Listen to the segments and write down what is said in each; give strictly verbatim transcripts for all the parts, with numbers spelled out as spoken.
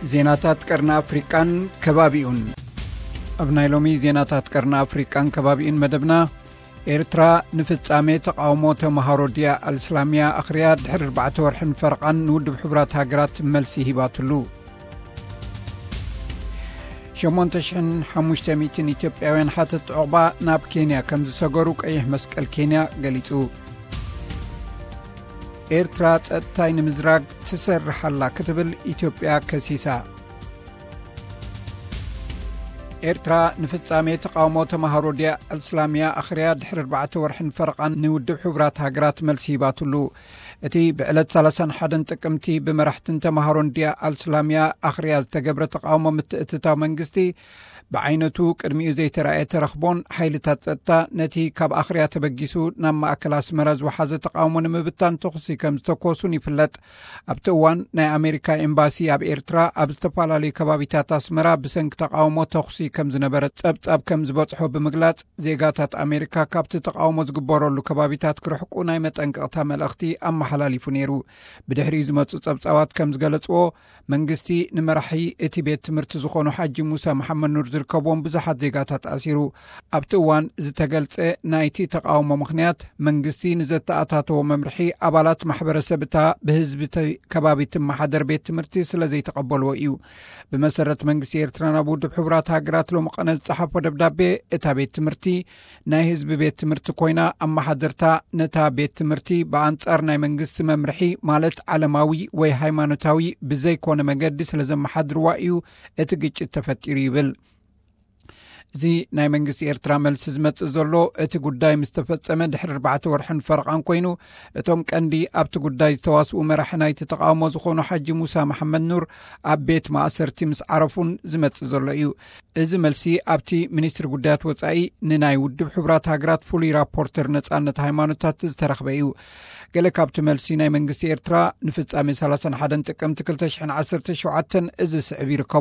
زيناتات قرن أفريقان كبابيون أبناي لومي زيناتات قرن أفريقان كبابيون مدبنا إيرترا نفتصامي تقاومو تمهاروديا الإسلامية أخريا دحر أربعة ورحن فرقان نود بحبرات هاجرات ملسي هباتلو شمون تشحن حموشتا ميتين إثيوبياوين حاتت عقبا ناب كينيا كمز ساقروك أيه مسكال كينيا قليتو إيرترا تأتاين مزراق تسر حلا كتبل إثيوبيا كسيسا إيرترا نفتصامي تقاومو تمهاروديا الإسلامية أخريا دحر أربعة ورحن فرقان نود بحبرات هاجرات ملسي هباتلو اتي بعلت ثلاثة حدن تقمتي بمرحتن تمهارون ديا الإسلامية أخرياز تقبر تقاوم متأتتا منقستي بعينتو كرميو زي ترأي ترخبون حيلتات ستا نتي كاب أخريا تبقيسو نما أكلاس مرز وحازة تقاومون مبتان تخصي كمزتوكوسوني فلت أبتوان نا أمريكا إمباسي أب إيرترا أبستفالالي كبابيتات أسمرا بسنك تقاومو تخصي كمزنبرت أبت أب كمزبوتحو بمقلات زيغاتات أمريكا كابت تقاومو زقبورو كبابيتات كرحقو نايمت أنقاطها ملأختي أما حلاليفو نيرو بدحري زمتو صبصاوات كمزغلصو منغستي نمرحي اتي بيت تمرت زخونو حاج موسى محمد نور زركبون بزحات زيغاتات أسيرو أبتوان زتغلص نايتي تقاومو مخنيات منغستي نزتاتاتو ممرحي أبالات محبرسبتا بهزبتي كبابيت محضر بيت تمرتي سلازي تقبلو إيو بمسرت منغستي إيرترانا بود بحبرات هاجرات لو مقنز صحف ودبدابي اتا بيت تمرتي ناي هزب بيت تمرت كوينا أما حضرتا نتا بيت تمرتي بأنصار ناي منغست ممرحي مالت علماوي وي هايمانوتاوي بزي كون مجد سلازم حضر وايو اتقج التفتير يبل زي ناي منغست إيرترا ملس زمت زلو اتي قداي مستفتصم دحر أربعة ورحن فرقان كوينو اتوم كاندي ابت قداي تواسو مرحناي تتقاومو زخونو حاج موسى محمد نور اب بيت ماسرتي مس عرفون زمت زلو ايو እዚ መልሲ ኣብቲ ሚኒስትሪ ጉዳያት ወጻኢ ንናይ ውድብ ሕቡራት ሃገራት ፉሉይ ራፖርተር ነጻነት ሃይማኖታት ዝተረኽበ እዩ ገለ ካብቲ መልሲ ናይ መንግስቲ ኤርትራ ንፍጻሜ ሰላሳ ወሓደ ጥቅምቲ ክልተ ሽሕን ዓሰርተ ሸውዓተ እዚ ስዕብ ይርከቦ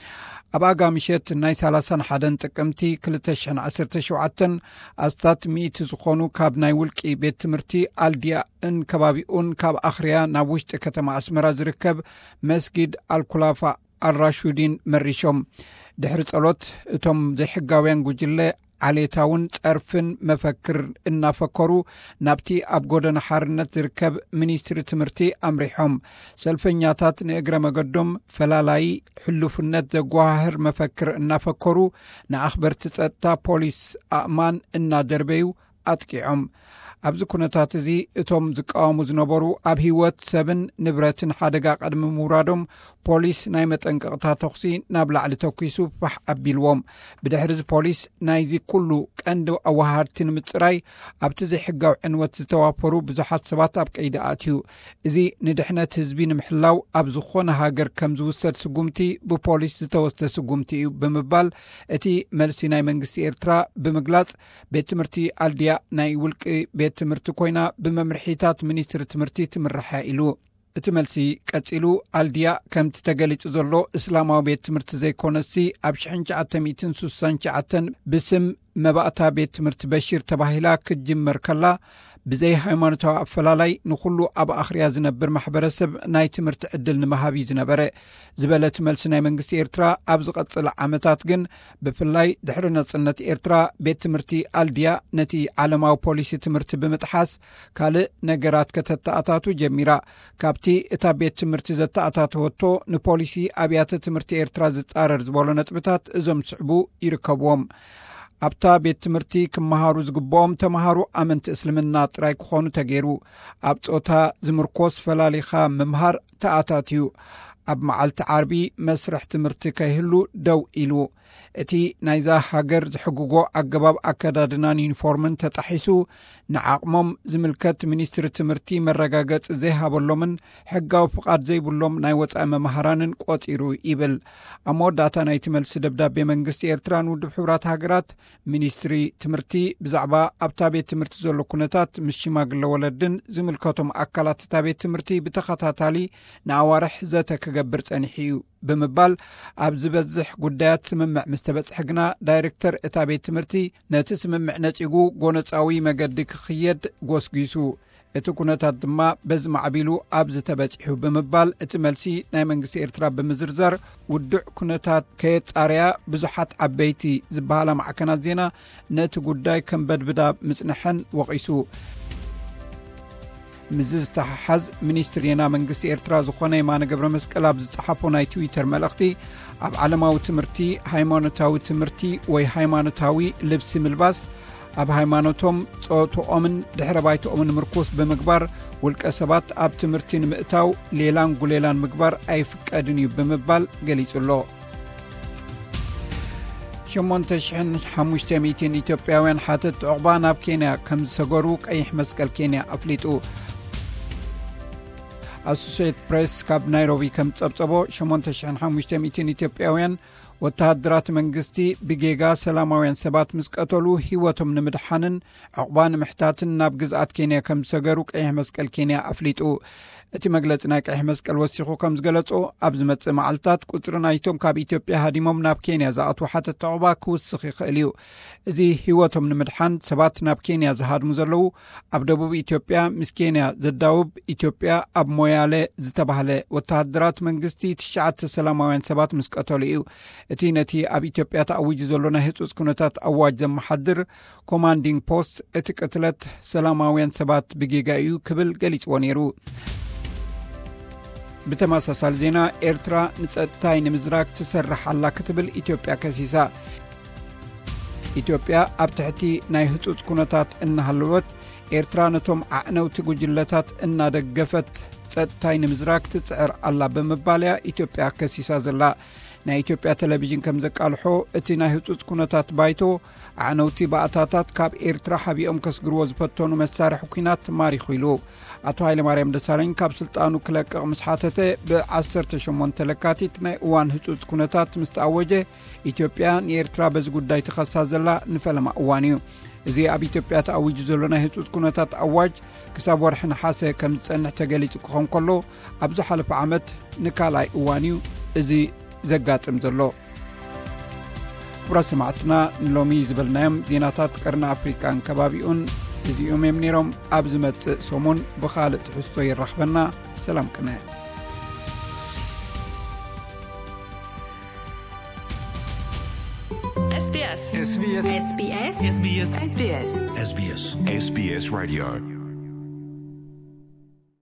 ኣብ ኣጋምሸት ናይ ሰላሳ ወሓደ ጥቅምቲ ክልተ ሽሕን ዓሰርተ ሸውዓተ ኣስታት ሚእቲ ዝኾኑ ካብ ናይ ውልቂ ቤት ትምህርቲ ኣልዲያ እን ከባቢኡን ካብ ኣኽርያ ናብ ውሽጢ ከተማ ኣስመራ ዝርከብ መስጊድ ኣልኩላፋ ኣልራሹዲን መሪሾም ድሕሪ ጸሎት እቶም ዘይሕጋውያን ጉጅለ ዓሌታውን ጸርፍን መፈክር እናፈከሩ ናብቲ ኣብ ጎደና ሓርነት ዝርከብ ሚኒስትሪ ትምህርቲ ኣምሪሖም ሰልፈኛታት ንእግረ መገዶም ፈላላይ ሕሉፍነት ዘጓህር መፈክር እናፈከሩ ንኣኽበርቲ ጸጥታ ፖሊስ ኣእማን እናደርበዩ ኣጥቂዖም ኣብዚ ኩነታት እዚ እቶም ዝቃወሙ ዝነበሩ ኣብ ህይወት ሰብን ንብረትን ሓደጋ ቀድሚ ምውራዶም ፖሊስ ናይ መጠንቀቕታ ተኽሲ ናብ ላዕሊ ተኪሱ ፋሕ ኣቢልዎም ብድሕሪ እዚ ፖሊስ ናይዚ ኩሉ ቀንዲ ኣዋሃድቲ ንምፅራይ ኣብቲ ዘይሕጋዊ ዕንወት ዝተዋፈሩ ብዙሓት ሰባት ኣብ ቀይዲ ኣትዩ እዚ ንድሕነት ህዝቢ ንምሕላው ኣብ ዝኾነ ሃገር ከም ዝውሰድ ስጉምቲ ብፖሊስ ዝተወስደ ስጉምቲ እዩ ብምባል እቲ መልሲ ናይ መንግስቲ ኤርትራ ብምግላጽ ቤት ትምህርቲ ኣልድያ ናይ ውልቂ ቤት ትምህርቲ ኮይና ብመምርሒታት ሚኒስትሪ ትምህርቲ ትምራሕ ኢሉ እቲ መልሲ ቀጺሉ ኣልድያ ከምቲ ተገሊጹ ዘሎ እስላማዊ ቤት ትምህርቲ ዘይኮነሲ ኣብ ሽሕን ትሽዓተ ሚእትን ስሳን ትሽዓተን ብስም መባእታ ቤት ትምህርቲ በሺር ተባሂላ ክጅመር ከላ ብዘይ ሃይማኖታዊ ኣፈላላይ ንኹሉ ኣብ ኣኽርያ ዝነብር ማሕበረሰብ ናይ ትምህርቲ ዕድል ንምሃብ ዝነበረ ዝበለት መልሲ ናይ መንግስቲ ኤርትራ ኣብ ዝቐጽል ዓመታት ግን ብፍላይ ድሕሪ ነጽነት ኤርትራ ቤት ትምህርቲ ኣልድያ ነቲ ዓለማዊ ፖሊሲ ትምህርቲ ብምጥሓስ ካልእ ነገራት ከተተኣታቱ ጀሚራ ካብቲ እታ ቤት ትምህርቲ ዘተኣታተወቶ ንፖሊሲ ኣብያተ ትምህርቲ ኤርትራ ዝጻረር ዝበሎ ነጥብታት እዞም ስዕቡ ይርከብዎም ኣብታ ቤት ትምህርቲ ክመሃሩ ዝግብኦም ተምሃሩ ኣመንቲ እስልምና ጥራይ ክኾኑ ተገይሩ ኣብ ጾታ ዝምርኮስ ፈላሊኻ ምምሃር ተኣታትዩ ኣብ መዓልቲ ዓርቢ መስርሕ ትምህርቲ ከይህሉ ደው ኢሉ እቲ ናይዛ ሃገር ዝሕግጎ ኣገባብ ኣከዳድናን ዩኒፎርምን ተጣሒሱ ንዓቕሞም ዝምልከት ሚኒስትሪ ትምህርቲ መረጋገጽ ዘይሃበሎምን ሕጋዊ ፍቓድ ዘይብሎም ናይ ወጻኢ መምሃራንን ቆፂሩ ይብል ኣብ መወዳእታ ናይቲ መልሲ ደብዳቤ መንግስቲ ኤርትራን ውድብ ሕቡራት ሃገራት ሚኒስትሪ ትምህርቲ ብዛዕባ ኣብታ ቤት ትምህርቲ ዘሎ ኩነታት ምስ ሽማግለ ወለድን ዝምልከቶም ኣካላት እታ ቤት ትምህርቲ ብተኸታታሊ ንኣዋርሕ ዘተ ክገብር ጸኒሑ እዩ ብምባል ኣብ ዝበዝሕ ጉዳያት ስምምዕ ምስ ተበጽሐ ግና ዳይሬክተር እታ ቤት ትምህርቲ ነቲ ስምምዕ ነጺጉ ጎነፃዊ መገዲ ክኽየድ ጎስጊሱ እቲ ኩነታት ድማ በዚ ማዕቢሉ ኣብ ዝተበጽሑ ብምባል እቲ መልሲ ናይ መንግስቲ ኤርትራ ብምዝርዛር ውድዕ ኩነታት ከየጻርያ ብዙሓት ዓበይቲ ዝበሃላ ማዕከናት ዜና ነቲ ጉዳይ ከም በድብዳ ምጽንሐን ወቒሱ ምዝ ዝተሓሓዝ ሚኒስትር ዜና መንግስቲ ኤርትራ ዝኾነ የማነ ገብረ መስቀል ኣብ ዝጸሓፎ ናይ ትዊተር መልእኽቲ ኣብ ዓለማዊ ትምህርቲ ሃይማኖታዊ ትምህርቲ ወይ ሃይማኖታዊ ልብሲ ምልባስ ኣብ ሃይማኖቶም ጾቶኦምን ድሕረ ባይቶኦምን ምርኮስ ብምግባር ውልቀ ሰባት ኣብ ትምህርቲ ንምእታው ሌላን ጉሌላን ምግባር ኣይፍቀድን እዩ ብምባል ገሊጹሎ ሸሞንተ ሽሕን ሓሙሽተ ሚእትን ኢትዮጵያውያን ሓተት ዕቑባ ናብ ኬንያ ከም ዝሰገሩ ቀይሕ መስቀል ኬንያ ኣፍሊጡ ኣሶሲየትድ ፕሬስ ካብ ናይሮቢ ከም ጸብጸቦ ሸሞንተ ሽሕን ሓሙሽተ ሚእትን ኢትዮጵያውያን ወተሃደራት መንግስቲ ብጌጋ ሰላማውያን ሰባት ምስ ቀተሉ ህይወቶም ንምድሓንን ዕቑባ ንምሕታትን ናብ ግዝኣት ኬንያ ከም ዝሰገሩ ቀይሕ መስቀል ኬንያ ኣፍሊጡ እቲ መግለጺ ናይ ቀይሕ መስቀል ወሲኹ ከም ዝገለጾ ኣብ ዝመጽእ መዓልትታት ቁጽሪ ናይቶም ካብ ኢትዮጵያ ሃዲሞም ናብ ኬንያ ዝኣትዉ ሓተት ዕቑባ ክውስኽ ይኽእል እዩ እዚ ህይወቶም ንምድሓን ሰባት ናብ ኬንያ ዝሃድሙ ዘለዉ ኣብ ደቡብ ኢትዮጵያ ምስ ኬንያ ዘዳውብ ኢትዮጵያ ኣብ ሞያሌ ዝተባህለ ወተሃደራት መንግስቲ ትሽዓተ ሰላማውያን ሰባት ምስ ቀተሉ እዩ እቲ ነቲ ኣብ ኢትዮጵያ ተኣውጁ ዘሎ ናይ ህጹጽ ኩነታት ኣዋጅ ዘመሓድር ኮማንዲንግ ፖስት እቲ ቅትለት ሰላማውያን ሰባት ብጌጋ እዩ ክብል ገሊጽዎ ነይሩ ብተመሳሳሊ ዜና ኤርትራ ንጸጥታይ ንምዝራግ ትሰርሕ ኣላ ክትብል ኢትዮጵያ ከሲሳ ኢትዮጵያ ኣብ ትሕቲ ናይ ህጹጽ ኩነታት እናሃለወት ኤርትራ ነቶም ዓዕነውቲ ጉጅለታት እናደገፈት ጸጥታይ ንምዝራግ ትጽዕር ኣላ ብምባልያ ኢትዮጵያ ከሲሳ ዘላ ናይ ኢትዮጵያ ቴሌቪዥን ከም ዘቃልሖ እቲ ናይ ህጹጽ ኩነታት ባይቶ ዓዕነውቲ ባእታታት ካብ ኤርትራ ሓቢኦም ከስግርዎ ዝፈተኑ መሳርሒ ኩናት ማሪኹ ኢሉ ኣቶ ሃይለማርያም ደሳለኝ ካብ ስልጣኑ ክለቅቕ ምስ ሓተተ ብዓሰርተ ሸሞንተ ለካቲት ናይ እዋን ህጹጽ ኩነታት ምስ ተኣወጀ ኢትዮጵያ ንኤርትራ በዚ ጉዳይ ትኸሳ ዘላ ንፈለማ እዋን እዩ እዚ ኣብ ኢትዮጵያ ተኣውጁ ዘሎ ናይ ህጹጽ ኩነታት ኣዋጅ ክሳብ ወርሒ ነሓሰ ከም ዝጸንሕ ተገሊጹ ክኾን ከሎ ኣብ ዝሓለፈ ዓመት ንካልኣይ እዋን እዩ እዚ ዘጋጥም ዘሎ ክቡራት ሰማዕትና ንሎሚ ዝበልናዮም ዜናታት ቀርኒ ኣፍሪካን ከባቢኡን እዚኦም እዮም ነይሮም ኣብ ዝመጽእ ሰሙን ብኻልእ ትሕዝቶ ይራኽበና ሰላም ቅነ SBS SBS SBS SBS SBS SBS SBS Radio